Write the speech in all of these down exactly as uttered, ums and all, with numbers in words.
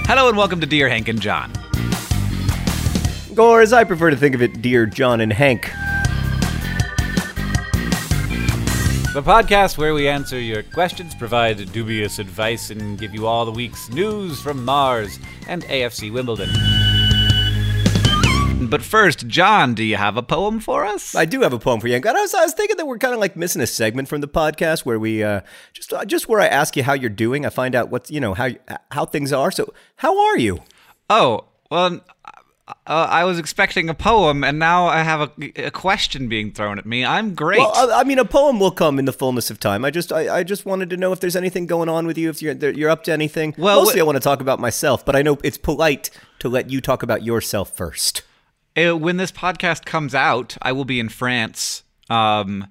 Hello and welcome to Dear Hank and John. Or as I prefer to think of it, Dear John and Hank. The podcast where we answer your questions, provide dubious advice, and give you all the week's news from Mars and A F C Wimbledon. But first, John, do you have a poem for us? I do have a poem for you. I was, I was thinking that we're kind of like missing a segment from the podcast where we uh, just just where I ask you how you're doing. I find out what's you know how how things are. So how are you? Oh well, uh, I was expecting a poem, and now I have a, a question being thrown at me. I'm great. Well, I, I mean, a poem will come in the fullness of time. I just I, I just wanted to know if there's anything going on with you. If you're you're up to anything. Well, mostly wh- I want to talk about myself, but I know it's polite to let you talk about yourself first. When this podcast comes out, I will be in France, um,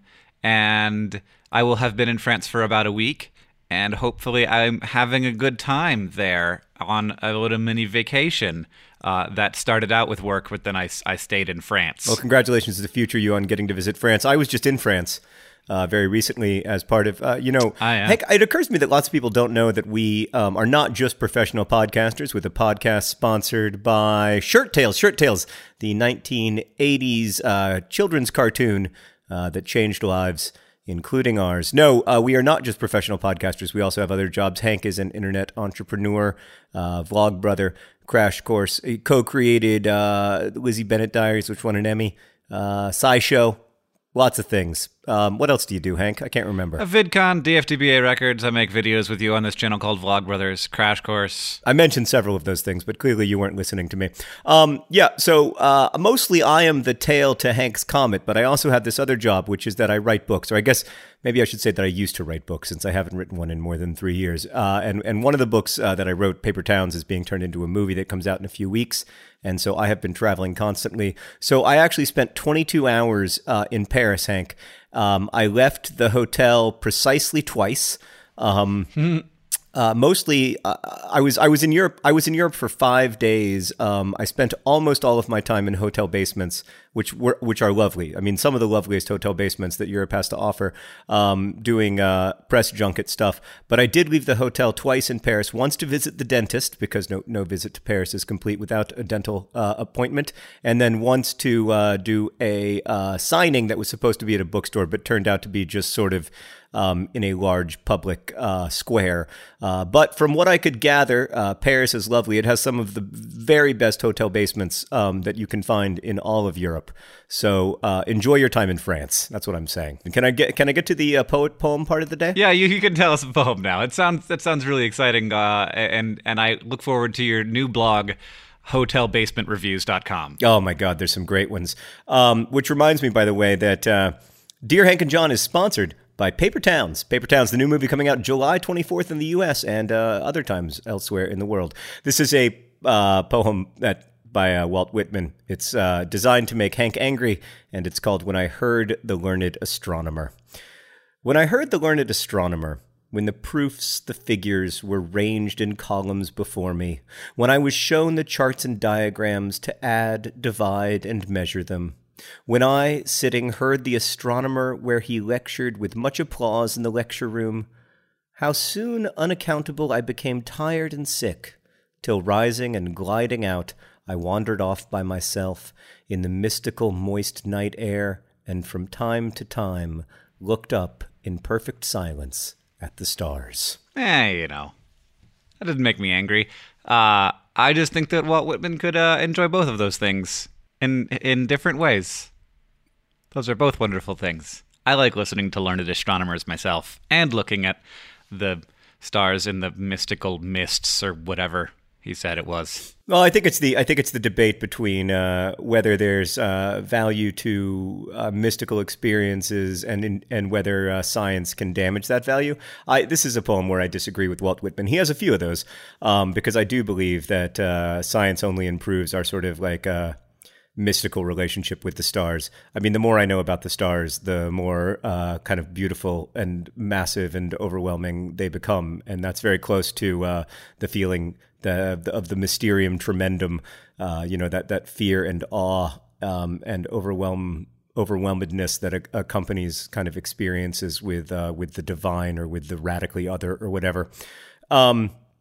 and I will have been in France for about a week, and hopefully I'm having a good time there on a little mini vacation uh, that started out with work, but then I, I stayed in France. Well, congratulations to the future you on getting to visit France. I was just in France uh, very recently as part of, uh, you know, I am. Heck, it occurs to me that lots of people don't know that we um, are not just professional podcasters with a podcast sponsored by Shirt Tales. Shirt Tales, the nineteen eighties uh, children's cartoon uh, that changed lives, including ours. No, uh, we are not just professional podcasters. We also have other jobs. Hank is an internet entrepreneur, uh, vlog brother, Crash Course. He co-created uh, Lizzie Bennett Diaries, which won an Emmy, uh, SciShow, lots of things. Um, what else do you do, Hank? I can't remember. A VidCon, D F D B A Records. I make videos with you on this channel called Vlog Brothers, Crash Course. I mentioned several of those things, but clearly you weren't listening to me. Um, yeah, so uh, mostly I am the tail to Hank's comet, but I also have this other job, which is that I write books. Or I guess maybe I should say that I used to write books, since I haven't written one in more than three years. Uh, and, and one of the books uh, that I wrote, Paper Towns, is being turned into a movie that comes out in a few weeks. And so I have been traveling constantly. So I actually spent twenty-two hours uh, in Paris, Hank. Um, I left the hotel precisely twice. Um, uh, mostly, uh, I was I was in Europe. I was in Europe for five days. Um, I spent almost all of my time in hotel basements, which were which are lovely. I mean, some of the loveliest hotel basements that Europe has to offer. Um, doing uh, press junket stuff. But I did leave the hotel twice in Paris. Once to visit the dentist, because no no visit to Paris is complete without a dental uh, appointment. And then once to uh, do a uh, signing that was supposed to be at a bookstore, but turned out to be just sort of Um, in a large public uh, square. Uh, but from what I could gather, uh, Paris is lovely. It has some of the very best hotel basements um, that you can find in all of Europe. So uh, enjoy your time in France. That's what I'm saying. And can I get can I get to the uh, poet poem part of the day? Yeah, you, you can tell us a poem now. It sounds that sounds really exciting, uh, and and I look forward to your new blog, hotel basement reviews dot com. Oh my God, there's some great ones. Um, which reminds me, by the way, that uh, Dear Hank and John is sponsored by Paper Towns. Paper Towns, the new movie coming out July twenty-fourth in the U S and uh, other times elsewhere in the world. This is a uh, poem that by uh, Walt Whitman. It's uh, designed to make Hank angry, and it's called When I Heard the Learned Astronomer. When I heard the learned astronomer, when the proofs, the figures were ranged in columns before me, when I was shown the charts and diagrams to add, divide, and measure them, when I, sitting, heard the astronomer where he lectured with much applause in the lecture room, how soon, unaccountable, I became tired and sick, till rising and gliding out, I wandered off by myself in the mystical moist night air, and from time to time looked up in perfect silence at the stars. Eh, you know, that didn't make me angry. Uh, I just think that Walt Whitman could uh, enjoy both of those things. In in different ways. Those are both wonderful things. I like listening to learned astronomers myself, and looking at the stars in the mystical mists, or whatever he said it was. Well, I think it's the I think it's the debate between uh, whether there's uh, value to uh, mystical experiences and in, and whether uh, science can damage that value. I this is a poem where I disagree with Walt Whitman. He has a few of those um, because I do believe that uh, science only improves our sort of like. Uh, mystical relationship with the stars. I mean, the more I know about the stars, the more uh, kind of beautiful and massive and overwhelming they become. And that's very close to uh, the feeling the, of the mysterium tremendum, uh, you know, that, that fear and awe um, and overwhelm overwhelmedness that a- accompanies kind of experiences with uh, with the divine or with the radically other or whatever. Um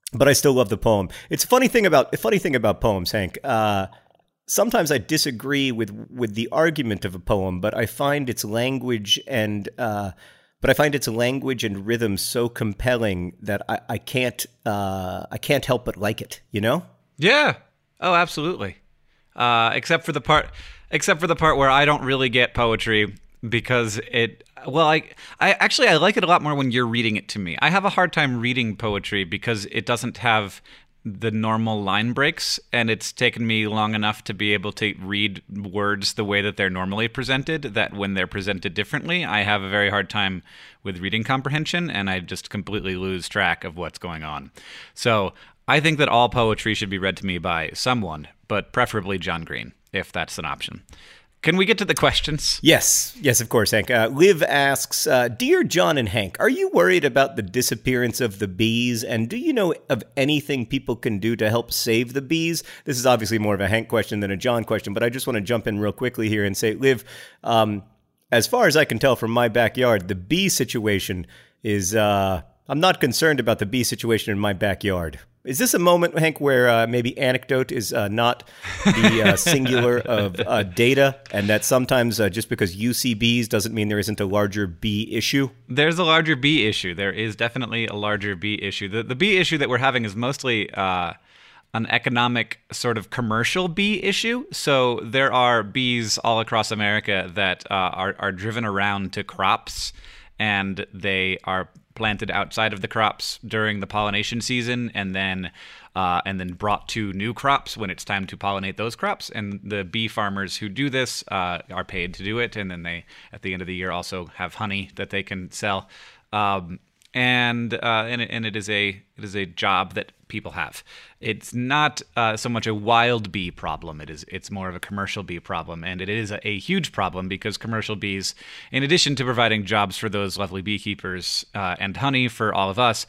but I still love the poem. It's a funny thing about a funny thing about poems, Hank. Uh, sometimes I disagree with with the argument of a poem, but I find its language and uh, but I find its language and rhythm so compelling that I, I can't uh, I can't help but like it. You know? Yeah. Oh, absolutely. Uh, except for the part, except for the part where I don't really get poetry because it. Well, I, I actually I like it a lot more when you're reading it to me. I have a hard time reading poetry because it doesn't have the normal line breaks, and it's taken me long enough to be able to read words the way that they're normally presented, that when they're presented differently, I have a very hard time with reading comprehension, and I just completely lose track of what's going on. So I think that all poetry should be read to me by someone, but preferably John Green, if that's an option. Can we get to the questions? Yes. Yes, of course, Hank. Uh, Liv asks, uh, Dear John and Hank, are you worried about the disappearance of the bees? And do you know of anything people can do to help save the bees? This is obviously more of a Hank question than a John question, but I just want to jump in real quickly here and say, Liv, um, as far as I can tell from my backyard, the bee situation is, uh, I'm not concerned about the bee situation in my backyard. Is this a moment, Hank, where uh, maybe anecdote is uh, not the uh, singular of uh, data, and that sometimes uh, just because you see bees doesn't mean there isn't a larger bee issue? There's a larger bee issue. There is definitely a larger bee issue. The, the bee issue that we're having is mostly uh, an economic sort of commercial bee issue. So there are bees all across America that uh, are, are driven around to crops, and they are planted outside of the crops during the pollination season, and then uh, and then brought to new crops when it's time to pollinate those crops. And the bee farmers who do this uh, are paid to do it, and then they, at the end of the year, also have honey that they can sell. Um, and uh, and it, and it is a it is a job that people have. It's not uh, so much a wild bee problem. It is it's more of a commercial bee problem, and it is a, a huge problem because commercial bees, in addition to providing jobs for those lovely beekeepers uh, and honey for all of us,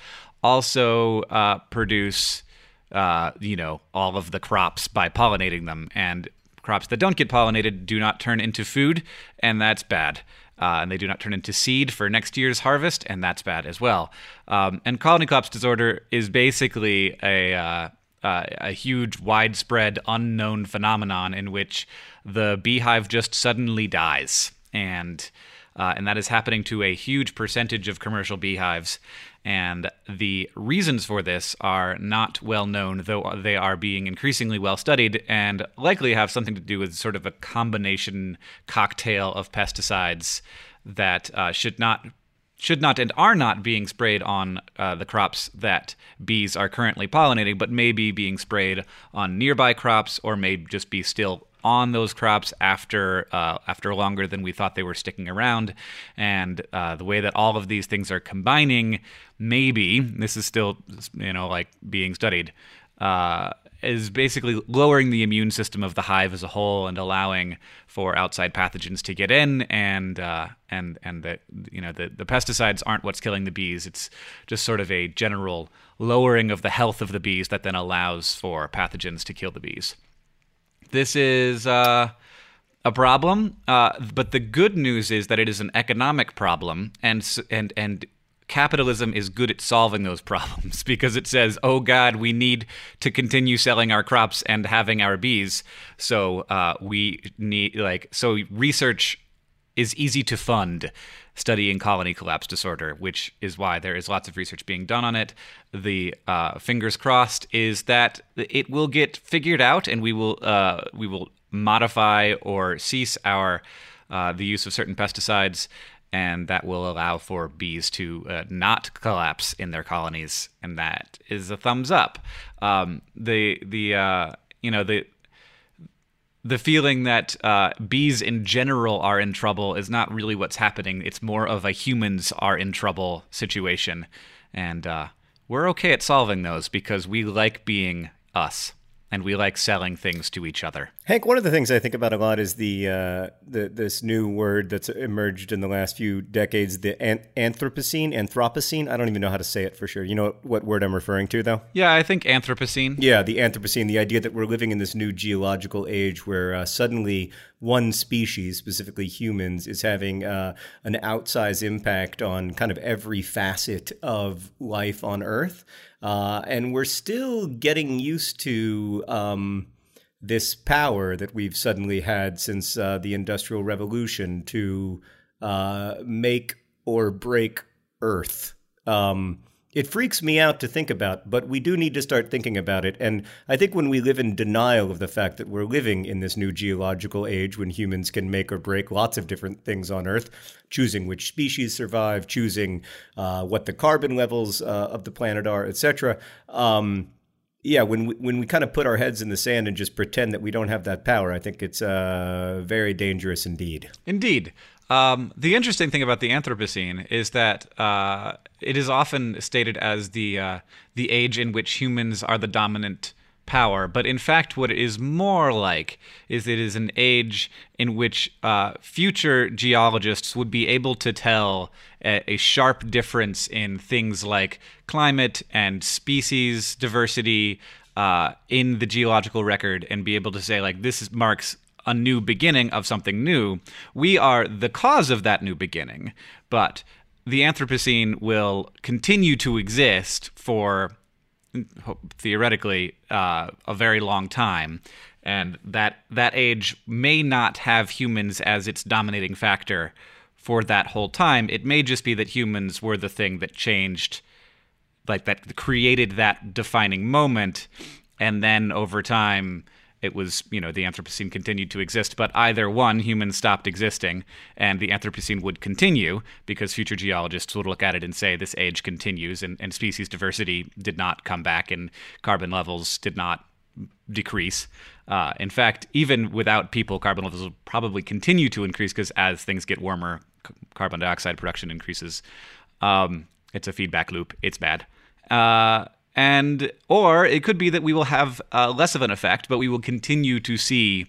also uh, produce uh, you know all of the crops by pollinating them. And crops that don't get pollinated do not turn into food, and that's bad. Uh, and they do not turn into seed for next year's harvest, and that's bad as well. Um, and colony collapse disorder is basically a uh, uh, a huge, widespread, unknown phenomenon in which the beehive just suddenly dies, and uh, and that is happening to a huge percentage of commercial beehives. And the reasons for this are not well known, though they are being increasingly well studied, and likely have something to do with sort of a combination cocktail of pesticides that uh, should not should not and are not being sprayed on uh, the crops that bees are currently pollinating, but may be being sprayed on nearby crops, or may just be still on those crops after uh, after longer than we thought they were sticking around. And uh, the way that all of these things are combining, maybe, this is still, you know, like being studied, uh, is basically lowering the immune system of the hive as a whole and allowing for outside pathogens to get in. And uh, and and the you know the, the pesticides aren't what's killing the bees. It's just sort of a general lowering of the health of the bees that then allows for pathogens to kill the bees. This is uh, a problem, uh, but the good news is that it is an economic problem, and and and capitalism is good at solving those problems because it says, "Oh God, we need to continue selling our crops and having our bees, so uh, we need like so research is easy to fund." Studying colony collapse disorder, which is why there is lots of research being done on it. The uh, fingers crossed is that it will get figured out, and we will uh, we will modify or cease our uh, the use of certain pesticides, and that will allow for bees to uh, not collapse in their colonies, and that is a thumbs up. Um, the the uh, you know the. The feeling that uh, bees in general are in trouble is not really what's happening. It's more of a humans are in trouble situation. And uh, we're okay at solving those because we like being us. And we like selling things to each other. Hank, one of the things I think about a lot is the uh, the this new word that's emerged in the last few decades, the an- Anthropocene, Anthropocene. I don't even know how to say it for sure. You know what word I'm referring to, though? Yeah, I think Anthropocene. Yeah, the Anthropocene, the idea that we're living in this new geological age where uh, suddenly one species, specifically humans, is having uh, an outsized impact on kind of every facet of life on Earth. Uh, and we're still getting used to um, this power that we've suddenly had since uh, the Industrial Revolution to uh, make or break Earth. Um, it freaks me out to think about, but we do need to start thinking about it. And I think when we live in denial of the fact that we're living in this new geological age when humans can make or break lots of different things on Earth, choosing which species survive, choosing uh, what the carbon levels uh, of the planet are, et cetera. Um, yeah, when we, when we kind of put our heads in the sand and just pretend that we don't have that power, I think it's uh, very dangerous indeed. Indeed. Um, the interesting thing about the Anthropocene is that uh, it is often stated as the uh, the age in which humans are the dominant power, but in fact what it is more like is it is an age in which uh, future geologists would be able to tell a, a sharp difference in things like climate and species diversity uh, in the geological record and be able to say, like, this is, marks a new beginning of something new. We are the cause of that new beginning, but the Anthropocene will continue to exist for, theoretically, uh, a very long time, and that that age may not have humans as its dominating factor for that whole time. It may just be that humans were the thing that changed, like, that created that defining moment, and then over time it was, you know, the Anthropocene continued to exist, but either one, humans stopped existing, and the Anthropocene would continue because future geologists would look at it and say this age continues, and, and species diversity did not come back, and carbon levels did not decrease. Uh, in fact, even without people, carbon levels will probably continue to increase because as things get warmer, c- carbon dioxide production increases. Um, it's a feedback loop. It's bad. Uh, And or it could be that we will have uh, less of an effect, but we will continue to see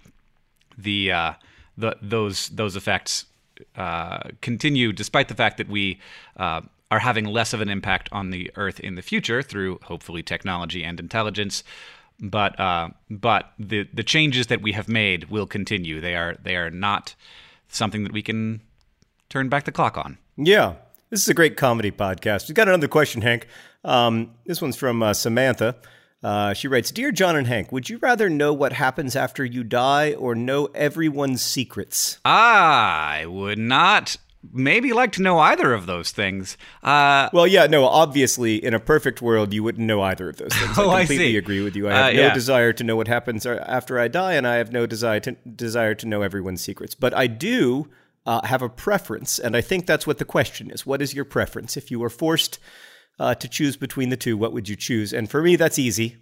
the uh, the those those effects uh, continue, despite the fact that we uh, are having less of an impact on the Earth in the future through hopefully technology and intelligence. But uh, but the the changes that we have made will continue. They are they are not something that we can turn back the clock on. Yeah. This is a great comedy podcast. We've got another question, Hank. Um, this one's from uh, Samantha. Uh, she writes, Dear John and Hank, would you rather know what happens after you die or know everyone's secrets? I would not maybe like to know either of those things. Uh, well, yeah, no, obviously, in a perfect world, you wouldn't know either of those things. Oh, I completely I see. agree with you. I have uh, no yeah. desire to know what happens after I die, and I have no desire to, desire to know everyone's secrets. But I do uh, have a preference, and I think that's what the question is. What is your preference? If you were forced uh, to choose between the two, what would you choose? And for me, that's easy.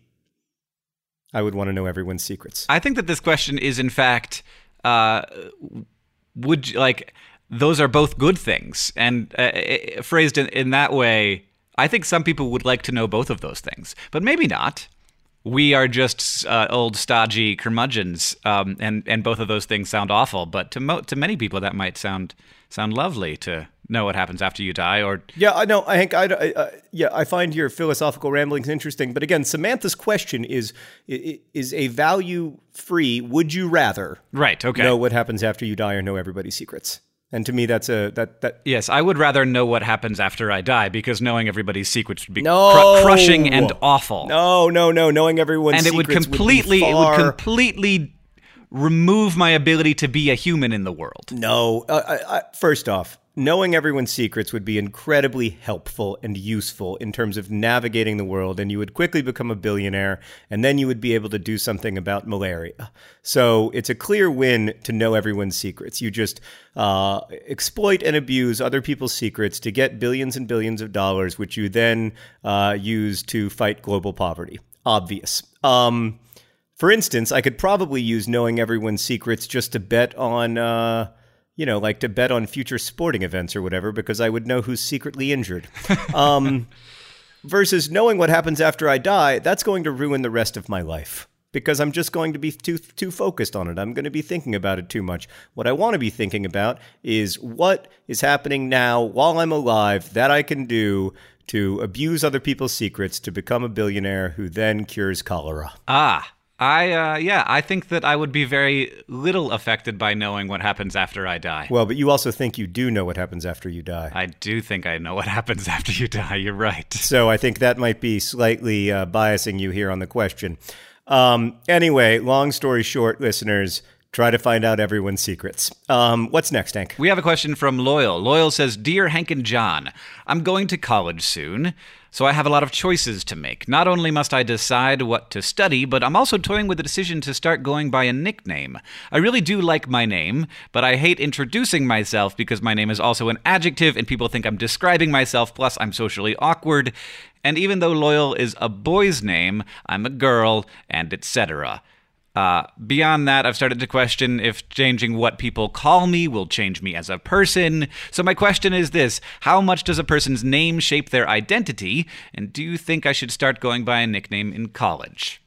I would want to know everyone's secrets. I think that this question is, in fact, uh, would you, like, those are both good things. And uh, phrased in, in that way, I think some people would like to know both of those things, but maybe not. We are just uh, old, stodgy curmudgeons, um, and and both of those things sound awful. But to mo- to many people, that might sound sound lovely to know what happens after you die. Or yeah, I know. I think I, I uh, yeah, I find your philosophical ramblings interesting. But again, Samantha's question is is a value free. Would you rather right? Okay. know what happens after you die or know everybody's secrets? And to me, that's a that that. Yes, I would rather know what happens after I die because knowing everybody's secrets would be no. cr- crushing and awful. No, no, no. Knowing everyone's and it secrets would completely, would be far... it would completely remove my ability to be a human in the world. No, uh, I, I, first off, knowing everyone's secrets would be incredibly helpful and useful in terms of navigating the world, and you would quickly become a billionaire, and then you would be able to do something about malaria. So it's a clear win to know everyone's secrets. You just uh, exploit and abuse other people's secrets to get billions and billions of dollars, which you then uh, use to fight global poverty. Obvious. Um, for instance, I could probably use knowing everyone's secrets just to bet on... Uh, You know, like to bet on future sporting events or whatever, because I would know who's secretly injured. Um, versus knowing what happens after I die, that's going to ruin the rest of my life. Because I'm just going to be too too focused on it. I'm going to be thinking about it too much. What I want to be thinking about is what is happening now while I'm alive that I can do to abuse other people's secrets to become a billionaire who then cures cholera. Ah, I, uh, yeah, I think that I would be very little affected by knowing what happens after I die. Well, but you also think you do know what happens after you die. I do think I know what happens after you die. You're right. So I think that might be slightly uh, biasing you here on the question. Um, anyway, long story short, listeners, try to find out everyone's secrets. Um, what's next, Hank? We have a question from Loyal. Loyal says, Dear Hank and John, I'm going to college soon, so I have a lot of choices to make. Not only must I decide what to study, but I'm also toying with the decision to start going by a nickname. I really do like my name, but I hate introducing myself because my name is also an adjective and people think I'm describing myself, plus I'm socially awkward. And even though Loyal is a boy's name, I'm a girl, and et cetera. Uh, beyond that, I've started to question if changing what people call me will change me as a person. So my question is this: how much does a person's name shape their identity? And do you think I should start going by a nickname in college?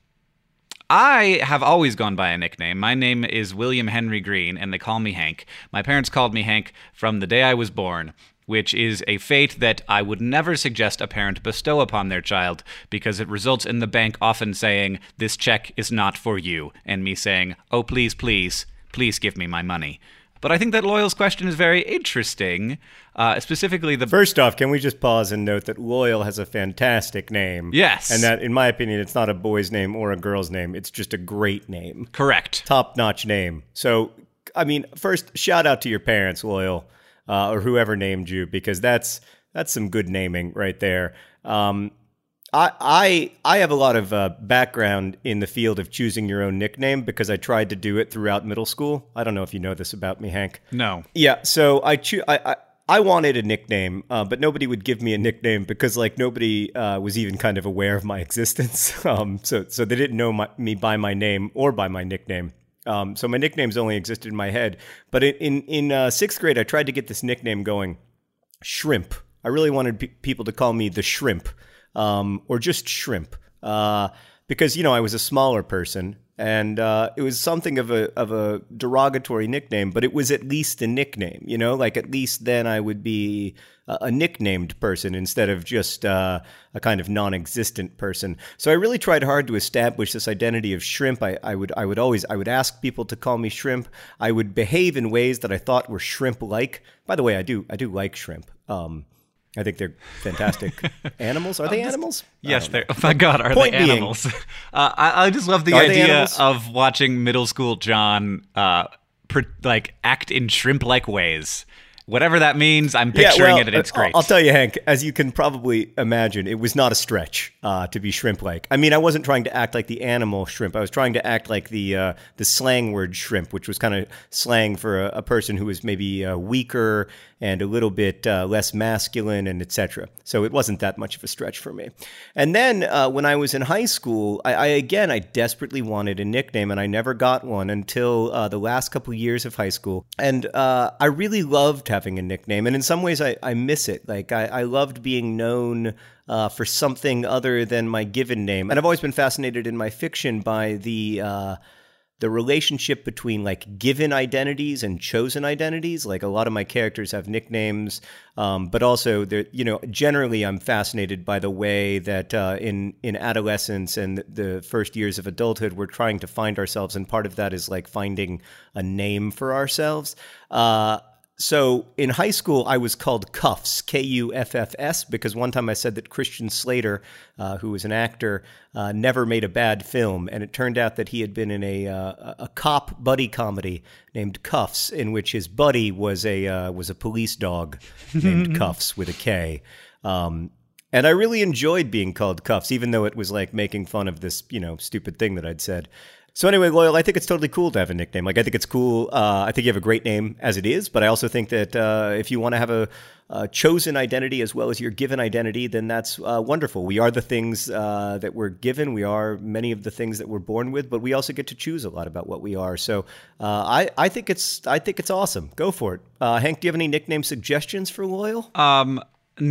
I have always gone by a nickname. My name is William Henry Green, and they call me Hank. My parents called me Hank from the day I was born, which is a fate that I would never suggest a parent bestow upon their child because it results in the bank often saying, this check is not for you, and me saying, oh, please, please, please give me my money. But I think that Loyal's question is very interesting, uh, specifically the... First off, can we just pause and note that Loyal has a fantastic name? Yes. And that, in my opinion, it's not a boy's name or a girl's name. It's just a great name. Correct. Top-notch name. So, I mean, first, shout out to your parents, Loyal. Uh, or whoever named you, because that's that's some good naming right there. Um, I I I have a lot of uh, background in the field of choosing your own nickname because I tried to do it throughout middle school. I don't know if you know this about me, Hank. No. Yeah, so I cho- I, I I wanted a nickname, uh, but nobody would give me a nickname because like nobody uh, was even kind of aware of my existence. um, so so they didn't know my, me by my name or by my nickname. Um, so my nicknames only existed in my head. But in in, in uh, sixth grade, I tried to get this nickname going, Shrimp. I really wanted pe- people to call me the Shrimp, um, or just Shrimp, uh, because you know I was a smaller person, and uh, it was something of a of a derogatory nickname, but it was at least a nickname. You know, like at least then I would be a, a nicknamed person instead of just uh, a kind of non-existent person. So I really tried hard to establish this identity of Shrimp. I, I would I would always I would ask people to call me Shrimp. I would behave in ways that I thought were shrimp-like. By the way, I do I do like shrimp. Um, I think they're fantastic animals. Are they animals? Yes, they're. Oh my God, are Point they being- animals? Uh, I, I just love the Are they idea animals? of watching middle school John, uh, per, like act in shrimp-like ways. Whatever that means, I'm picturing it, and it's uh, great. I'll tell you, Hank, as you can probably imagine, it was not a stretch uh, to be shrimp-like. I mean, I wasn't trying to act like the animal shrimp. I was trying to act like the uh, the slang word shrimp, which was kind of slang for a, a person who was maybe uh, weaker and a little bit uh, less masculine, and et cetera. So it wasn't that much of a stretch for me. And then uh, when I was in high school, I, I again, I desperately wanted a nickname, and I never got one until uh, the last couple years of high school. And uh, I really loved having a nickname, and in some ways, I, I miss it. Like I, I loved being known uh, for something other than my given name. And I've always been fascinated in my fiction by the uh, the relationship between like given identities and chosen identities. Like a lot of my characters have nicknames, um, but also they're, you know, generally I'm fascinated by the way that uh, in in adolescence and the first years of adulthood, we're trying to find ourselves, and part of that is like finding a name for ourselves. Uh, So in high school, I was called Cuffs, K U F F S, because one time I said that Christian Slater, uh, who was an actor, uh, never made a bad film. And it turned out that he had been in a uh, a cop buddy comedy named Cuffs, in which his buddy was a uh, was a police dog named Cuffs with a K. Um, and I really enjoyed being called Cuffs, even though it was like making fun of this, you know, stupid thing that I'd said. So anyway, Loyal, I think it's totally cool to have a nickname. Like, I think it's cool. Uh, I think you have a great name as it is, but I also think that uh, if you want to have a, a chosen identity as well as your given identity, then that's uh, wonderful. We are the things uh, that we're given. We are many of the things that we're born with, but we also get to choose a lot about what we are. So uh, I, I think it's I think it's awesome. Go for it. Uh, Hank, do you have any nickname suggestions for Loyal? Um,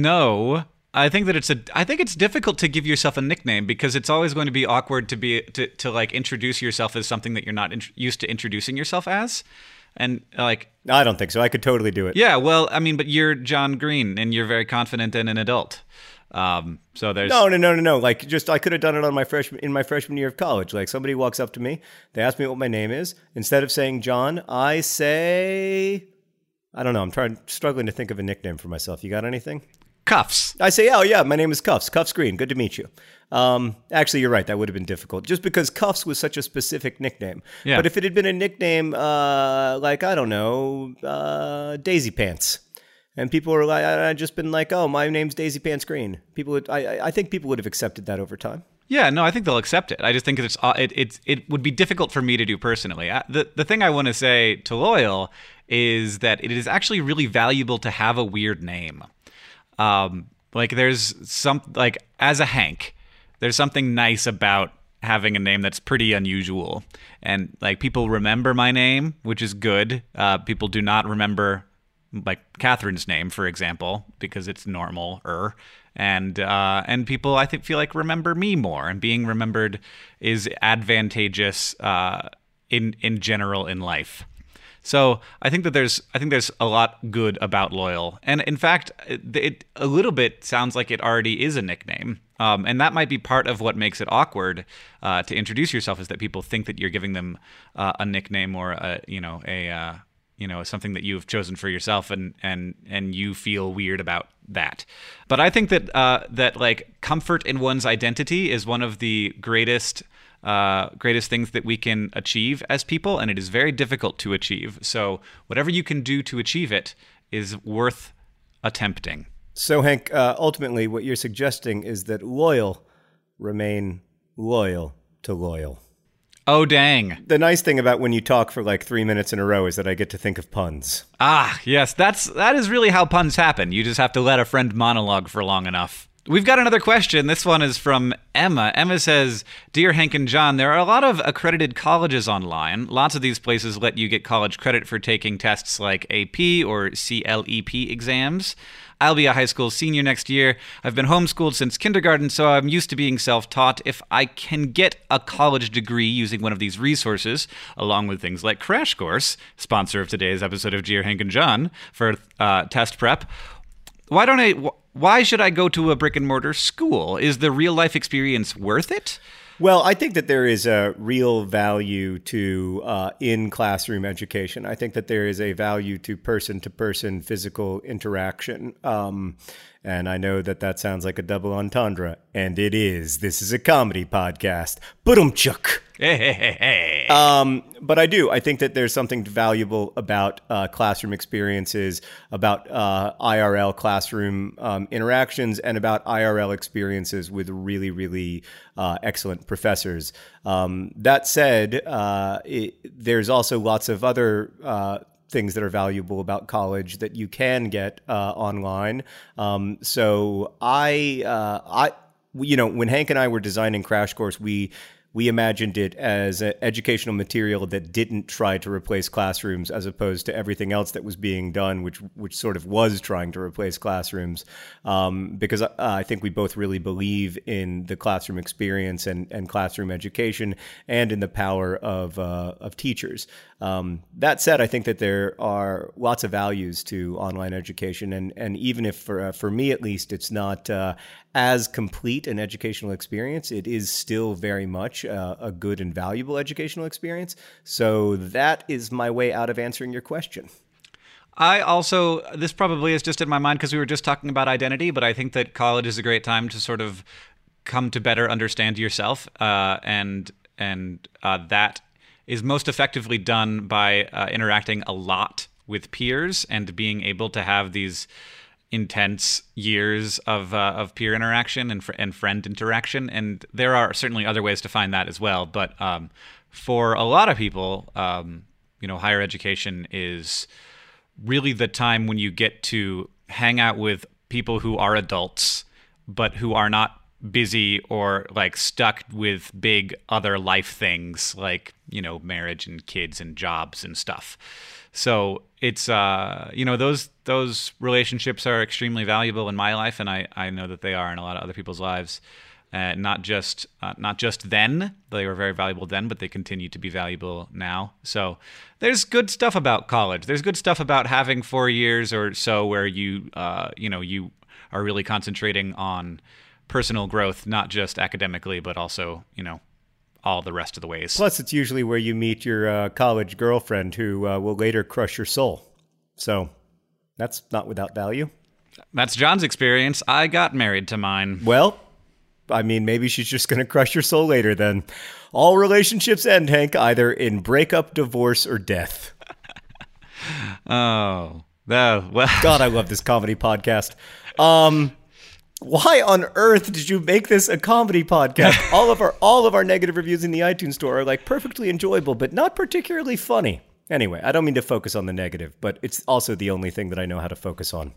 no. I think that it's a. I think it's difficult to give yourself a nickname because it's always going to be awkward to be to, to like introduce yourself as something that you're not in, used to introducing yourself as, and like. I don't think so. I could totally do it. Yeah, well, I mean, but you're John Green and you're very confident and an adult. Um, so there's No, no, no, no, no. Like, just I could have done it on my freshman in my freshman year of college. Like, somebody walks up to me, they ask me what my name is. Instead of saying John, I say, I don't know. I'm trying, struggling to think of a nickname for myself. You got anything? Cuffs. I say, oh yeah, my name is Cuffs. Cuffs Green. Good to meet you. Um, actually, you're right. That would have been difficult, just because Cuffs was such a specific nickname. Yeah. But if it had been a nickname, uh, like I don't know, uh, Daisy Pants. And people were like, I just been like, oh, my name's Daisy Pants Green. People would, I, I think people would have accepted that over time. Yeah, no, I think they'll accept it. I just think it's uh, it it's it would be difficult for me to do personally. I, the the thing I want to say to Loyal is that it is actually really valuable to have a weird name. Um, like there's some like as a Hank, there's something nice about having a name that's pretty unusual, and like people remember my name, which is good. Uh, people do not remember like Catherine's name, for example, because it's normal-er. And uh, and people, I think, feel like remember me more, and being remembered is advantageous uh, in in general in life. So I think that there's I think there's a lot good about Loyal, and in fact, it, it a little bit sounds like it already is a nickname, um, and that might be part of what makes it awkward uh, to introduce yourself, is that people think that you're giving them uh, a nickname or a you know a uh, you know something that you've chosen for yourself, and and and you feel weird about that. But I think that uh, that like comfort in one's identity is one of the greatest uh, greatest things that we can achieve as people, and it is very difficult to achieve. So whatever you can do to achieve it is worth attempting. So Hank, uh, ultimately, what you're suggesting is that Loyal remain loyal to Loyal. Oh, dang. The nice thing about when you talk for like three minutes in a row is that I get to think of puns. Ah, yes, that's that is really how puns happen. You just have to let a friend monologue for long enough. We've got another question. This one is from Emma. Emma says, Dear Hank and John, there are a lot of accredited colleges online. Lots of these places let you get college credit for taking tests like A P or C L E P exams. I'll be a high school senior next year. I've been homeschooled since kindergarten, so I'm used to being self-taught. If I can get a college degree using one of these resources, along with things like Crash Course, sponsor of today's episode of Dear Hank and John, for uh, test prep, why don't I... Why should I go to a brick-and-mortar school? Is the real-life experience worth it? Well, I think that there is a real value to uh, in-classroom education. I think that there is a value to person-to-person physical interaction. Um, and I know that that sounds like a double entendre, and it is. This is a comedy podcast. Ba-dum-chuck. Hey, hey, hey, hey. Um, but I do. I think that there's something valuable about uh, classroom experiences, about uh, I R L classroom um, interactions, and about I R L experiences with really, really uh, excellent professors. Um, that said, uh, it, there's also lots of other uh, things that are valuable about college that you can get uh, online. Um, so I, uh, I, you know, when Hank and I were designing Crash Course, we we imagined it as an educational material that didn't try to replace classrooms, as opposed to everything else that was being done, which which sort of was trying to replace classrooms. Um, because uh, I think we both really believe in the classroom experience and, and classroom education, and in the power of uh, of teachers. Um, that said, I think that there are lots of values to online education, and and even if for uh, for me at least, it's not uh, as complete an educational experience, it is still very much uh, a good and valuable educational experience. So that is my way out of answering your question. I also, this probably is just in my mind because we were just talking about identity, but I think that college is a great time to sort of come to better understand yourself, uh, and and uh, that is most effectively done by uh, interacting a lot with peers and being able to have these intense years of uh, of peer interaction and fr- and friend interaction. And there are certainly other ways to find that as well. But um, for a lot of people, um, you know, higher education is really the time when you get to hang out with people who are adults, but who are not busy or like stuck with big other life things like, you know, marriage and kids and jobs and stuff. So it's, uh, you know, those those relationships are extremely valuable in my life, and I, I know that they are in a lot of other people's lives. Uh, not just uh, not just then, they were very valuable then, but they continue to be valuable now. So there's good stuff about college. There's good stuff about having four years or so where you, uh, you know, you are really concentrating on personal growth, not just academically, but also, you know, all the rest of the ways. Plus, it's usually where you meet your uh, college girlfriend who uh, will later crush your soul. So that's not without value. That's John's experience. I got married to mine. Well, I mean, maybe she's just going to crush your soul later then. All relationships end, Hank, either in breakup, divorce, or death. Oh, the, well. God, I love this comedy podcast. Um, why on earth did you make this a comedy podcast? all of our all of our negative reviews in the iTunes store are like perfectly enjoyable, but not particularly funny. Anyway, I don't mean to focus on the negative, but it's also the only thing that I know how to focus on.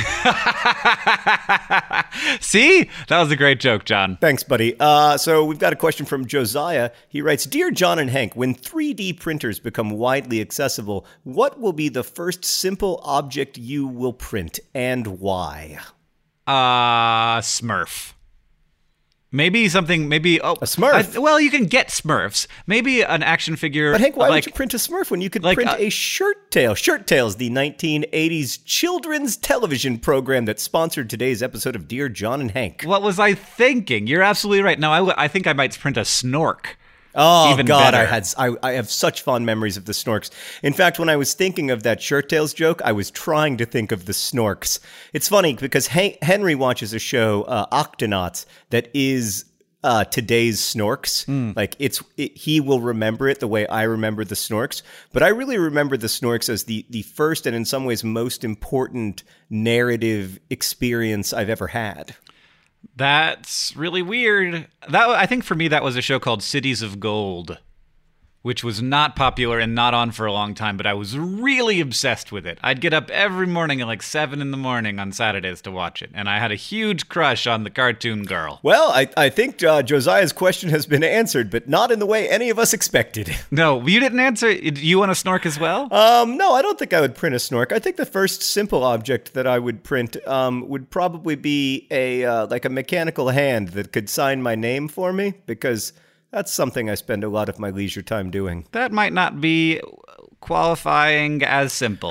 See? That was a great joke, John. Thanks, buddy. Uh, so we've got a question from Josiah. He writes, Dear John and Hank, when three D printers become widely accessible, what will be the first simple object you will print and why? Uh, Smurf. Maybe something, maybe, oh. A Smurf? I, well, you can get Smurfs. Maybe an action figure. But Hank, why like, would you print a Smurf when you could like, print uh, a Shirt Tail? Shirt Tail's the nineteen eighties children's television program that sponsored today's episode of Dear John and Hank. What was I thinking? You're absolutely right. No, I, I think I might print a Snork. Oh, Even God, better. I had I, I have such fond memories of the Snorks. In fact, when I was thinking of that Shirt Tails joke, I was trying to think of the Snorks. It's funny because Hank, Henry watches a show, uh, Octonauts, that is uh, today's Snorks. Mm. Like, it's it, he will remember it the way I remember the Snorks. But I really remember the Snorks as the, the first and in some ways most important narrative experience I've ever had. That's really weird. That I think for me that was a show called Cities of Gold, which was not popular and not on for a long time, but I was really obsessed with it. I'd get up every morning at like seven in the morning on Saturdays to watch it, and I had a huge crush on the cartoon girl. Well, I, I think uh, Josiah's question has been answered, but not in the way any of us expected. No, you didn't answer. You want a Snork as well? Um, no, I don't think I would print a Snork. I think the first simple object that I would print um, would probably be a uh, like a mechanical hand that could sign my name for me, because that's something I spend a lot of my leisure time doing. That might not be qualifying as simple.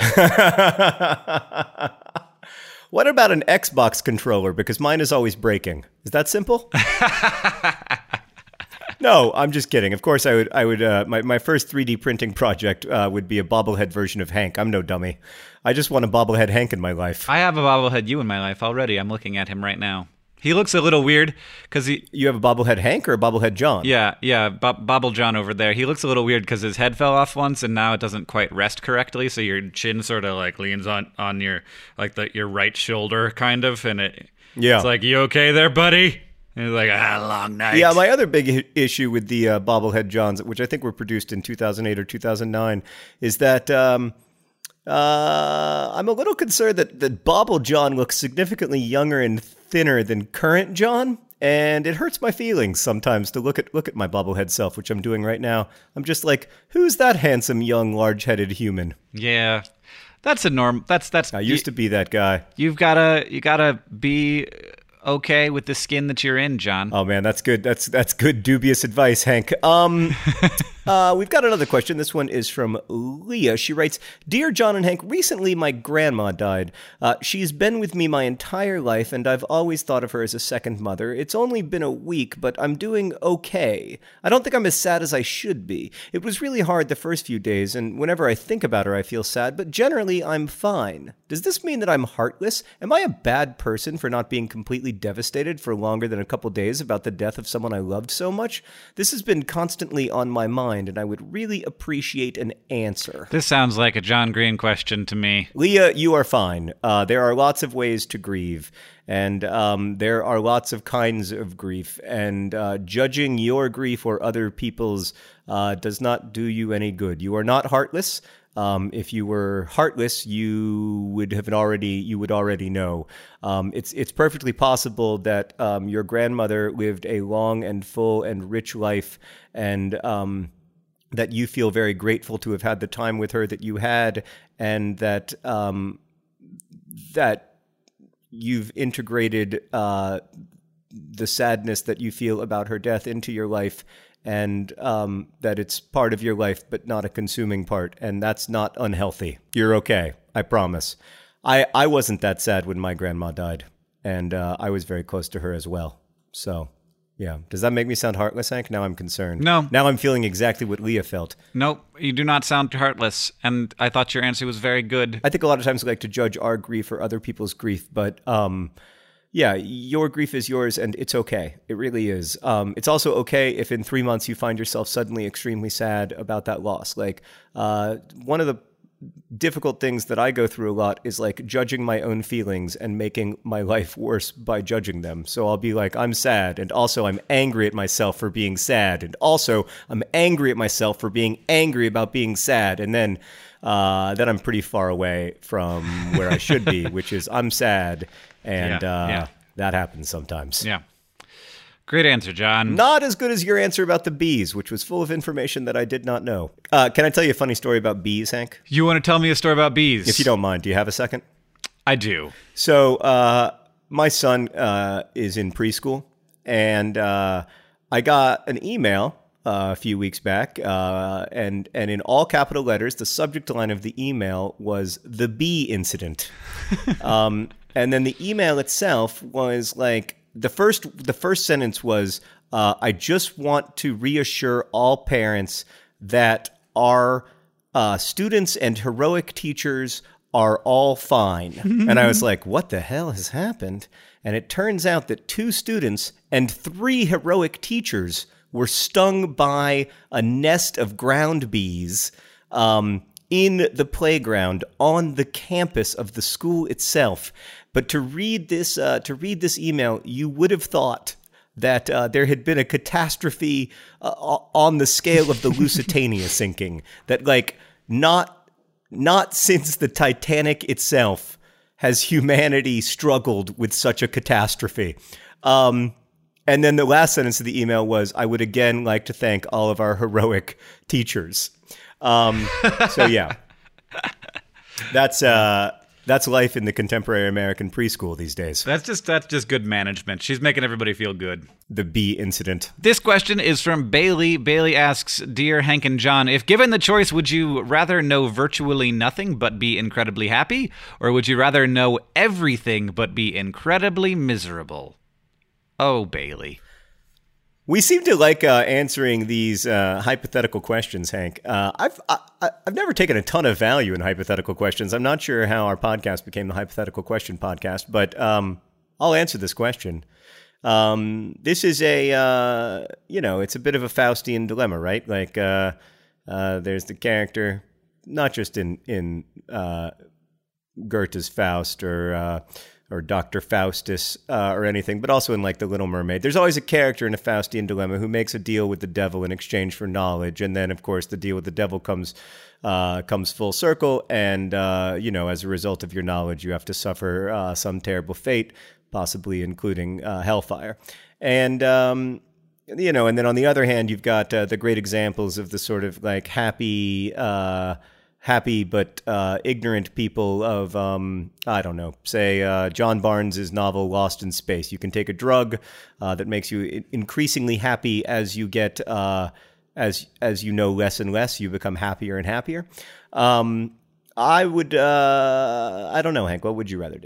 What about an Xbox controller? Because mine is always breaking. Is that simple? No, I'm just kidding. Of course, I would. I would. Uh, my my first three D printing project uh, would be a bobblehead version of Hank. I'm no dummy. I just want a bobblehead Hank in my life. I have a bobblehead you in my life already. I'm looking at him right now. He looks a little weird because he. You have a bobblehead Hank or a bobblehead John? Yeah, yeah, Bo- Bobble John over there. He looks a little weird because his head fell off once, and now it doesn't quite rest correctly. So your chin sort of like leans on, on your like the your right shoulder, kind of, and it. Yeah. It's like, you okay there, buddy? And he's like, ah, long night. Yeah, my other big I- issue with the uh, bobblehead Johns, which I think were produced in two thousand eight or two thousand nine, is that. Um, Uh, I'm a little concerned that, that Bobble John looks significantly younger and thinner than current John, and it hurts my feelings sometimes to look at look at my bobblehead self, which I'm doing right now. I'm just like, who's that handsome, young, large-headed human? Yeah, that's a norm. That's that's. I used to be that guy. You've gotta you gotta be okay with the skin that you're in, John. Oh man, that's good. That's that's good dubious advice, Hank. Um. Uh, we've got another question. This one is from Leah. She writes, Dear John and Hank, recently my grandma died. Uh, she's been with me my entire life, and I've always thought of her as a second mother. It's only been a week, but I'm doing okay. I don't think I'm as sad as I should be. It was really hard the first few days, and whenever I think about her, I feel sad, but generally I'm fine. Does this mean that I'm heartless? Am I a bad person for not being completely devastated for longer than a couple days about the death of someone I loved so much? This has been constantly on my mind, and I would really appreciate an answer. This sounds like a John Green question to me. Leah, you are fine. Uh, there are lots of ways to grieve, and um, there are lots of kinds of grief, and uh, judging your grief or other people's uh, does not do you any good. You are not heartless. Um, if you were heartless, you would have already you would already know. Um, it's it's perfectly possible that um, your grandmother lived a long and full and rich life, and um, that you feel very grateful to have had the time with her that you had, and that um, that you've integrated uh, the sadness that you feel about her death into your life, and um, that it's part of your life, but not a consuming part, and that's not unhealthy. You're okay, I promise. I, I wasn't that sad when my grandma died. and uh, I was very close to her as well. So, yeah. Does that make me sound heartless, Hank? Now I'm concerned. No. Now I'm feeling exactly what Leah felt. Nope, you do not sound heartless, and I thought your answer was very good. I think a lot of times we like to judge our grief or other people's grief, but um, yeah, your grief is yours, and it's okay. It really is. Um, it's also okay if in three months you find yourself suddenly extremely sad about that loss. Like uh, one of the difficult things that I go through a lot is like judging my own feelings and making my life worse by judging them. So I'll be like, I'm sad, and also I'm angry at myself for being sad, and also I'm angry at myself for being angry about being sad, and then uh, then I'm pretty far away from where I should be, which is I'm sad, and Yeah, uh, yeah. that happens sometimes. Yeah. Great answer, John. Not as good as your answer about the bees, which was full of information that I did not know. Uh, can I tell you a funny story about bees, Hank? You want to tell me a story about bees? If you don't mind, do you have a second? I do. So uh, my son uh, is in preschool, and uh, I got an email uh, a few weeks back, uh, and and in all capital letters, the subject line of the email was the bee incident, um, and then the email itself was like the first the first sentence was, uh, "I just want to reassure all parents that our uh, students and heroic teachers are all fine." And I was like, what the hell has happened? And it turns out that two students and three heroic teachers were stung by a nest of ground bees um, in the playground on the campus of the school itself. But to read this, uh, to read this email, you would have thought that uh, there had been a catastrophe uh, on the scale of the Lusitania sinking. That like not not since the Titanic itself has humanity struggled with such a catastrophe. Um, and then the last sentence of the email was, "I would again like to thank all of our heroic teachers." Um, so yeah, that's uh, that's life in the contemporary American preschool these days. That's just that's just good management. She's making everybody feel good. The bee incident. This question is from Bailey. Bailey asks, "Dear Hank and John, if given the choice, would you rather know virtually nothing but be incredibly happy, or would you rather know everything but be incredibly miserable?" Oh, Bailey. We seem to like uh, answering these uh, hypothetical questions, Hank. Uh, I've I, I've never taken a ton of value in hypothetical questions. I'm not sure how our podcast became the hypothetical question podcast, but um, I'll answer this question. Um, this is a uh, you know, it's a bit of a Faustian dilemma, right? Like uh, uh, there's the character, not just in in uh, Goethe's Faust or uh, or Doctor Faustus uh, or anything, but also in like The Little Mermaid. There's always a character in a Faustian dilemma who makes a deal with the devil in exchange for knowledge, and then of course the deal with the devil comes uh, comes full circle, and uh, you know, as a result of your knowledge, you have to suffer uh, some terrible fate, possibly including uh, hellfire. And um, you know, and then on the other hand, you've got uh, the great examples of the sort of like happy. Uh, happy but uh, ignorant people of, um, I don't know, say uh, John Barnes's novel Lost in Space. You can take a drug uh, that makes you increasingly happy as you get, uh, as as you know less and less, you become happier and happier. Um, I would, uh, I don't know, Hank, what would you rather do?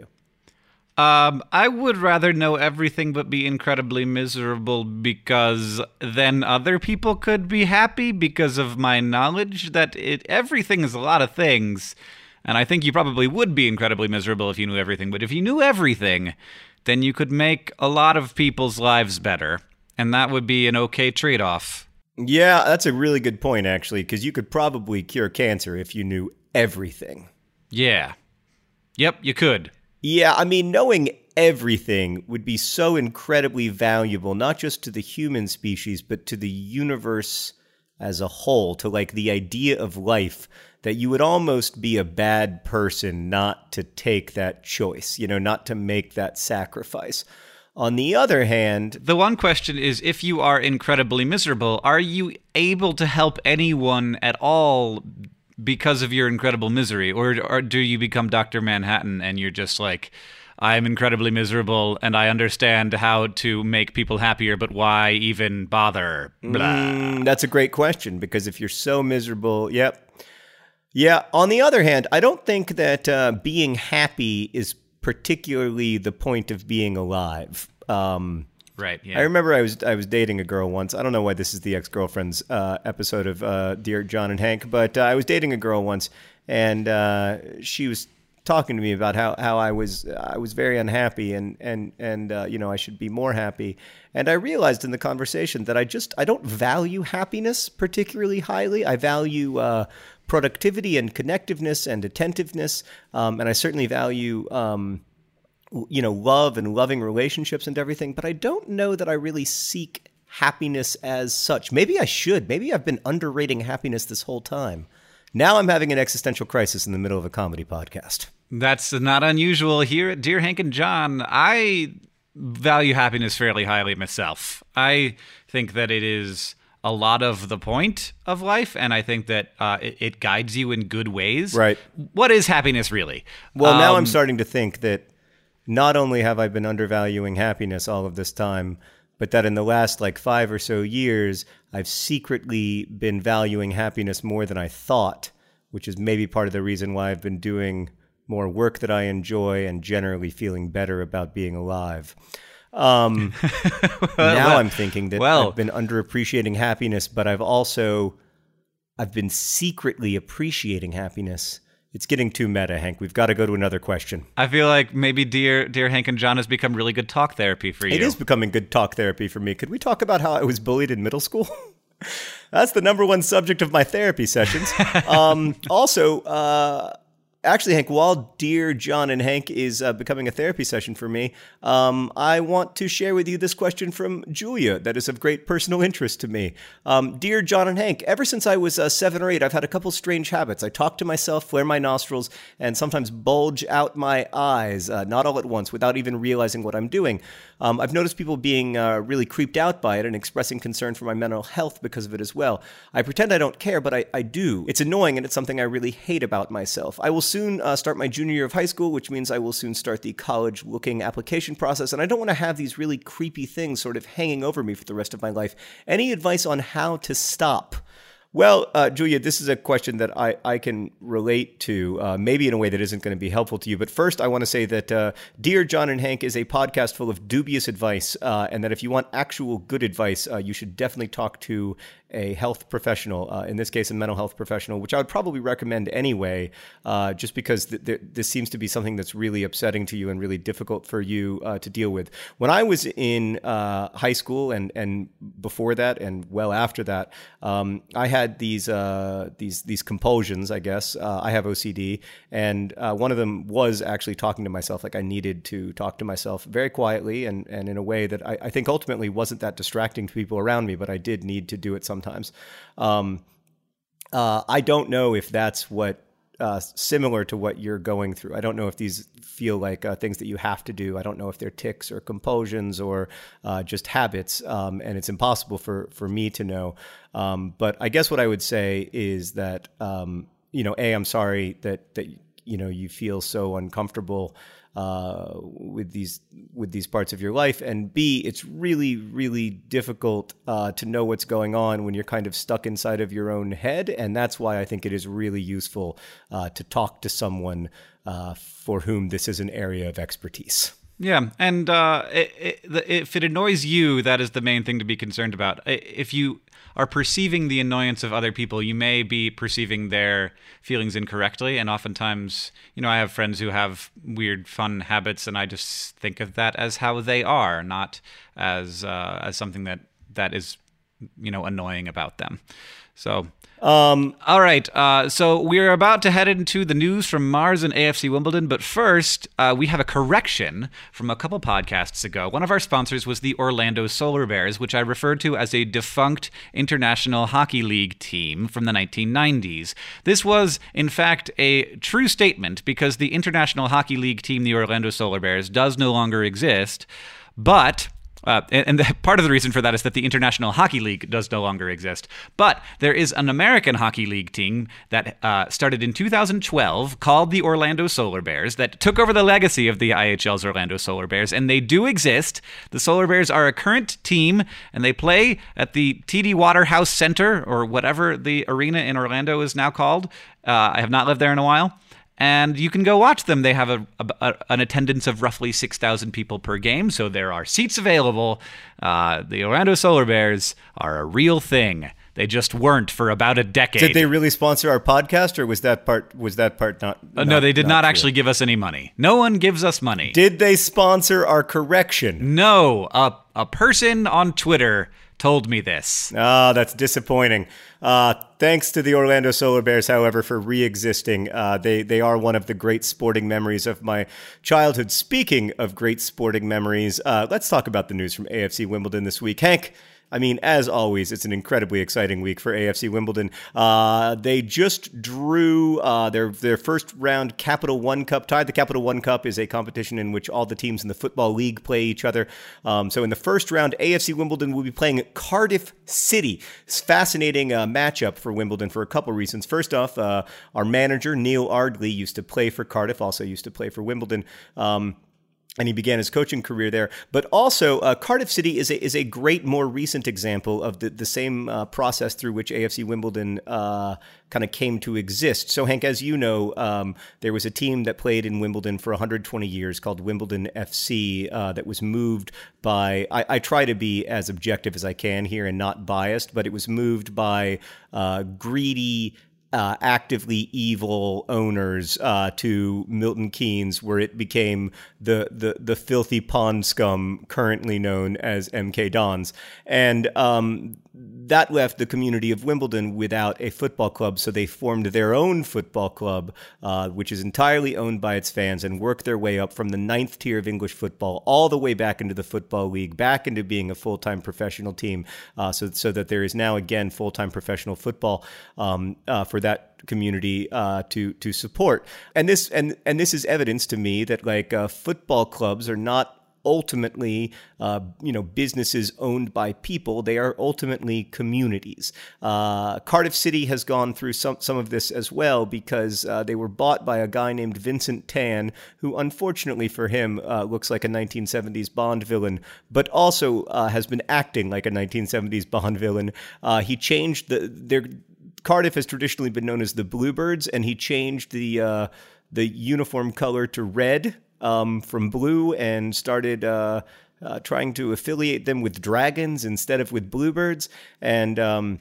Um, I would rather know everything but be incredibly miserable, because then other people could be happy because of my knowledge that it everything is a lot of things. And I think you probably would be incredibly miserable if you knew everything. But if you knew everything, then you could make a lot of people's lives better. And that would be an okay trade-off. Yeah, that's a really good point, actually, because you could probably cure cancer if you knew everything. Yeah. Yep, you could. Yeah, I mean, knowing everything would be so incredibly valuable, not just to the human species, but to the universe as a whole, to like the idea of life, that you would almost be a bad person not to take that choice, you know, not to make that sacrifice. On the other hand, the one question is, if you are incredibly miserable, are you able to help anyone at all because of your incredible misery? Or, or do you become Doctor Manhattan and you're just like, I'm incredibly miserable and I understand how to make people happier, but why even bother? Blah. Mm, that's a great question, because if you're so miserable, yep. Yeah, on the other hand, I don't think that uh, being happy is particularly the point of being alive. Um, right. Yeah. I remember I was I was dating a girl once. I don't know why this is the ex-girlfriend's uh, episode of uh, Dear John and Hank, but uh, I was dating a girl once, and uh, she was talking to me about how, how I was I was very unhappy, and and and uh, you know, I should be more happy. And I realized in the conversation that I just I don't value happiness particularly highly. I value uh, productivity and connectiveness and attentiveness, um, and I certainly value um, you know, love and loving relationships and everything. But I don't know that I really seek happiness as such. Maybe I should. Maybe I've been underrating happiness this whole time. Now I'm having an existential crisis in the middle of a comedy podcast. That's not unusual here at Dear Hank and John. I value happiness fairly highly myself. I think that it is a lot of the point of life, and I think that uh, it, it guides you in good ways. Right. What is happiness really? Well, now Um, I'm starting to think that not only have I been undervaluing happiness all of this time, but that in the last like five or so years, I've secretly been valuing happiness more than I thought, which is maybe part of the reason why I've been doing more work that I enjoy and generally feeling better about being alive. Um, well, now well, I'm thinking that well. I've been underappreciating happiness, but I've also, I've been secretly appreciating happiness. It's getting too meta, Hank. We've got to go to another question. I feel like maybe Dear Dear Hank and John has become really good talk therapy for you. It is becoming good talk therapy for me. Could we talk about how I was bullied in middle school? That's the number one subject of my therapy sessions. um, also, uh, actually, Hank, while Dear John and Hank is uh, becoming a therapy session for me, um, I want to share with you this question from Julia that is of great personal interest to me. Um, Dear John and Hank, ever since I was uh, seven or eight, I've had a couple strange habits. I talk to myself, flare my nostrils, and sometimes bulge out my eyes, uh, not all at once, without even realizing what I'm doing. Um, I've noticed people being uh, really creeped out by it and expressing concern for my mental health because of it as well. I pretend I don't care, but I, I do. It's annoying, and it's something I really hate about myself. I will soon uh, start my junior year of high school, which means I will soon start the college-looking application process, and I don't want to have these really creepy things sort of hanging over me for the rest of my life. Any advice on how to stop? Well, uh, Julia, this is a question that I, I can relate to, uh, maybe in a way that isn't going to be helpful to you. But first, I want to say that uh, Dear John and Hank is a podcast full of dubious advice, uh, and that if you want actual good advice, uh, you should definitely talk to a health professional, uh, in this case, a mental health professional, which I would probably recommend anyway, uh, just because th- th- this seems to be something that's really upsetting to you and really difficult for you uh, to deal with. When I was in uh, high school and and before that and well after that, um, I had these uh, these these compulsions, I guess. Uh, I have O C D, and uh, one of them was actually talking to myself. Like I needed to talk to myself very quietly and, and in a way that I, I think ultimately wasn't that distracting to people around me, but I did need to do it sometimes. Sometimes. Um, uh, I don't know if that's what uh, similar to what you're going through. I don't know if these feel like uh, things that you have to do. I don't know if they're tics or compulsions or uh, just habits, um, and it's impossible for, for me to know. Um, but I guess what I would say is that, um, you know, A, I'm sorry that, that you know, you feel so uncomfortable Uh, with these with these parts of your life, and B, it's really, really difficult uh, to know what's going on when you're kind of stuck inside of your own head, and that's why I think it is really useful uh, to talk to someone uh, for whom this is an area of expertise. Yeah, and uh, it, it, if it annoys you, that is the main thing to be concerned about. If you are perceiving the annoyance of other people, you may be perceiving their feelings incorrectly, and oftentimes, you know, I have friends who have weird, fun habits, and I just think of that as how they are, not as uh, as something that that is, you know, annoying about them. So, um, all right. Uh, so we're about to head into the news from Mars and A F C Wimbledon, but first, uh, we have a correction from a couple podcasts ago. One of our sponsors was the Orlando Solar Bears, which I referred to as a defunct International Hockey League team from the nineteen nineties. This was, in fact, a true statement because the International Hockey League team, the Orlando Solar Bears, does no longer exist, but... Uh, and and the, part of the reason for that is that the International Hockey League does no longer exist. But there is an American Hockey League team that uh, started in two thousand twelve called the Orlando Solar Bears that took over the legacy of the I H L's Orlando Solar Bears, and they do exist. The Solar Bears are a current team, and they play at the T D Waterhouse Center, or whatever the arena in Orlando is now called. Uh, I have not lived there in a while. and you can go watch them. They have a, a, a an attendance of roughly six thousand people per game, so there are seats available. Uh, the Orlando Solar Bears are a real thing. They just weren't for about a decade. Did they really sponsor our podcast, or was that part was that part not? Uh, not no, they did not, not actually give us any money. No one gives us money. Did they sponsor our correction? No, a a person on Twitter told me this. Ah, that's disappointing. Uh, thanks to the Orlando Solar Bears, however, for re-existing. Uh, they they are one of the great sporting memories of my childhood. Speaking of great sporting memories, uh, let's talk about the news from A F C Wimbledon this week. Hank, I mean, as always, it's an incredibly exciting week for A F C Wimbledon. Uh, they just drew uh, their their first round Capital One Cup tie. The Capital One Cup is a competition in which all the teams in the Football League play each other. Um, so in the first round, A F C Wimbledon will be playing Cardiff City. It's a fascinating uh, matchup for Wimbledon for a couple reasons. First off, uh, our manager, Neil Ardley, used to play for Cardiff, also used to play for Wimbledon. Um, And he began his coaching career there. But also, uh, Cardiff City is a is a great, more recent example of the, the same uh, process through which A F C Wimbledon uh, kind of came to exist. So, Hank, as you know, um, there was a team that played in Wimbledon for one hundred twenty years called Wimbledon F C uh, that was moved by, I, I try to be as objective as I can here and not biased, but it was moved by uh, greedy, Uh, actively evil owners uh, to Milton Keynes, where it became the, the the filthy pond scum currently known as M K Dons. And um, that left the community of Wimbledon without a football club, so they formed their own football club, uh, which is entirely owned by its fans, and worked their way up from the ninth tier of English football all the way back into the Football League, back into being a full-time professional team, uh, so, so that there is now, again, full-time professional football um, uh, for that community uh, to to support. And this and and this is evidence to me that like uh, football clubs are not ultimately uh, you know businesses owned by people. They are ultimately communities. Uh, Cardiff City has gone through some some of this as well, because uh, they were bought by a guy named Vincent Tan, who unfortunately for him uh, looks like a nineteen seventies Bond villain, but also uh, has been acting like a nineteen seventies Bond villain. Uh, he changed the their Cardiff has traditionally been known as the Bluebirds, and he changed the uh, the uniform color to red um, from blue, and started uh, uh, trying to affiliate them with dragons instead of with bluebirds. And um,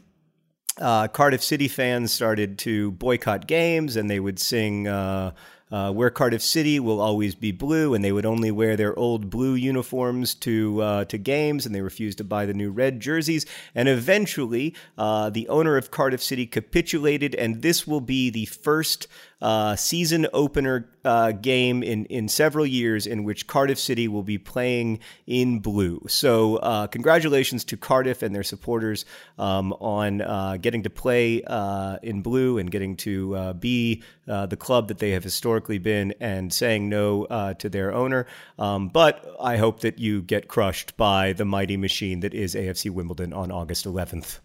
uh, Cardiff City fans started to boycott games, and they would sing Uh, Uh, where Cardiff City will always be blue, and they would only wear their old blue uniforms to uh, to games, and they refused to buy the new red jerseys. And eventually, uh, the owner of Cardiff City capitulated, and this will be the first uh, season opener uh, game in, in several years in which Cardiff City will be playing in blue. So uh, congratulations to Cardiff and their supporters um, on uh, getting to play uh, in blue and getting to uh, be uh, the club that they have historically been, and saying no uh, to their owner. Um, but I hope that you get crushed by the mighty machine that is A F C Wimbledon on August eleventh.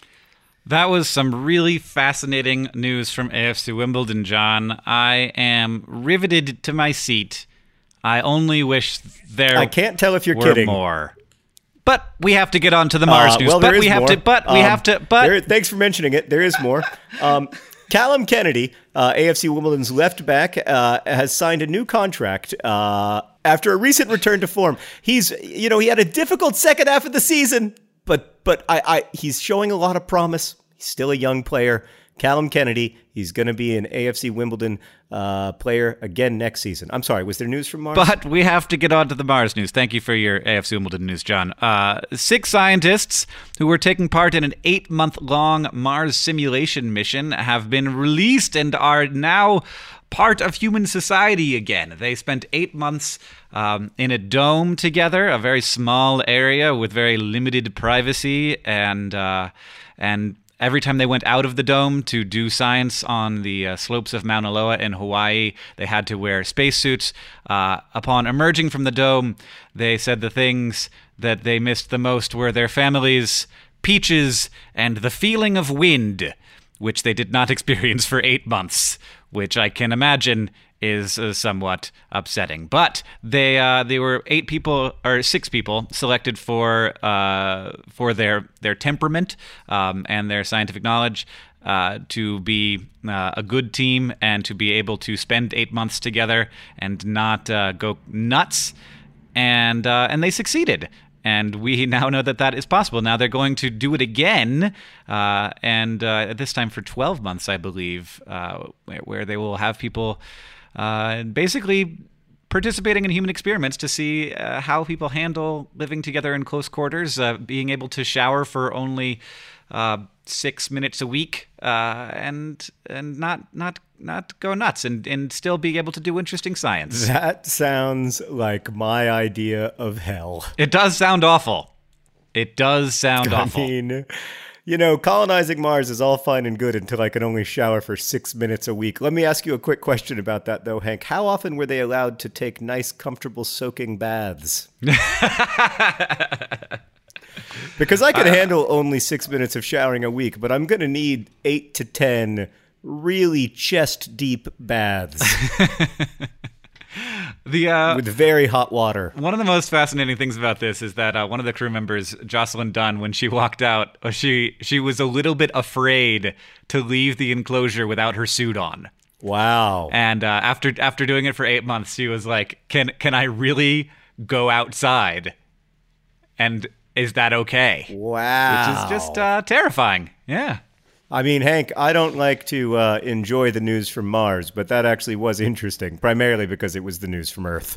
That was some really fascinating news from A F C Wimbledon, John. I am riveted to my seat. I only wish there I can't tell if you're were kidding. more. But we have to get on to the Mars Uh, news. well, but there we is have more. to but we Um, have to but there- thanks for mentioning it. There is more. Um, Callum Kennedy, uh, A F C Wimbledon's left back, uh, has signed a new contract uh, after a recent return to form. He's, you know, he had a difficult second half of the season, but but I, I he's showing a lot of promise. He's still a young player. Callum Kennedy, he's going to be an A F C Wimbledon uh, player again next season. I'm sorry, was there news from Mars? But we have to get on to the Mars news. Thank you for your A F C Wimbledon news, John. Uh, six scientists who were taking part in an eight-month-long Mars simulation mission have been released and are now part of human society again. They spent eight months um, in a dome together, a very small area with very limited privacy, and uh, and every time they went out of the dome to do science on the uh, slopes of Mauna Loa in Hawaii, they had to wear spacesuits. Uh, upon emerging from the dome, they said the things that they missed the most were their families, peaches, and the feeling of wind, which they did not experience for eight months, which I can imagine is uh, somewhat upsetting. But they uh, they were eight people or six people selected for uh, for their their temperament um, and their scientific knowledge uh, to be uh, a good team and to be able to spend eight months together and not uh, go nuts. And uh, and they succeeded. And we now know that that is possible. Now they're going to do it again, uh, and uh, this time for twelve months, I believe, uh, where they will have people uh, basically participating in human experiments to see uh, how people handle living together in close quarters, uh, being able to shower for only uh, six minutes a week, uh, and and not not not go nuts, and, and still be able to do interesting science. That sounds like my idea of hell. It does sound awful. It does sound I awful. I mean, you know, colonizing Mars is all fine and good until I can only shower for six minutes a week. Let me ask you a quick question about that, though, Hank. How often were they allowed to take nice, comfortable soaking baths? Because I can uh, handle only six minutes of showering a week, but I'm going to need eight to ten really chest-deep baths. The uh, with very hot water. One of the most fascinating things about this is that uh, one of the crew members, Jocelyn Dunn, when she walked out, she she was a little bit afraid to leave the enclosure without her suit on. Wow! And uh, after after doing it for eight months, she was like, "Can can I really go outside? And is that okay?" Wow! Which is just uh, terrifying. Yeah. I mean, Hank, I don't like to uh, enjoy the news from Mars, but that actually was interesting, primarily because it was the news from Earth.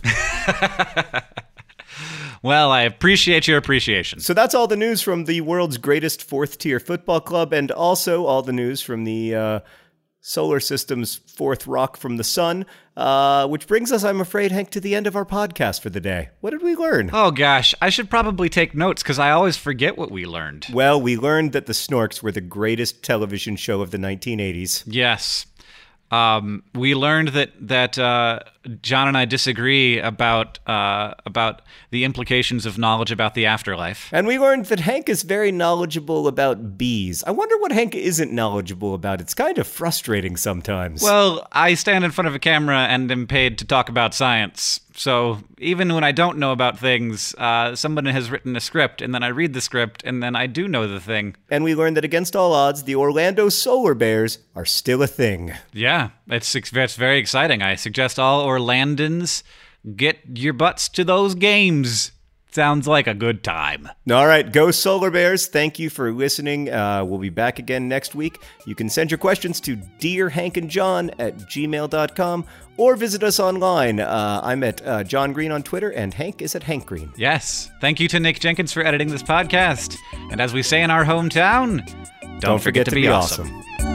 Well, I appreciate your appreciation. So that's all the news from the world's greatest fourth-tier football club, and also all the news from the uh, solar system's fourth rock from the sun, uh, which brings us, I'm afraid, Hank, to the end of our podcast for the day. What did we learn? Oh, gosh. I should probably take notes because I always forget what we learned. Well, we learned that the Snorks were the greatest television show of the nineteen eighties. Yes. Um, we learned that that uh, John and I disagree about uh, about the implications of knowledge about the afterlife. And we learned that Hank is very knowledgeable about bees. I wonder what Hank isn't knowledgeable about. It's kind of frustrating sometimes. Well, I stand in front of a camera and am paid to talk about science. So even when I don't know about things, uh, someone has written a script, and then I read the script, and then I do know the thing. And we learned that against all odds, the Orlando Solar Bears are still a thing. Yeah, it's, it's very exciting. I suggest all Orlandans get your butts to those games. Sounds like a good time. All right, go Solar Bears. Thank you for listening. Uh, we'll be back again next week. You can send your questions to dear hank and john at gmail dot com or visit us online. Uh, I'm at uh, John Green on Twitter, and Hank is at Hank Green. Yes. Thank you to Nick Jenkins for editing this podcast. And as we say in our hometown, don't, don't forget, forget to, to be, be awesome. awesome.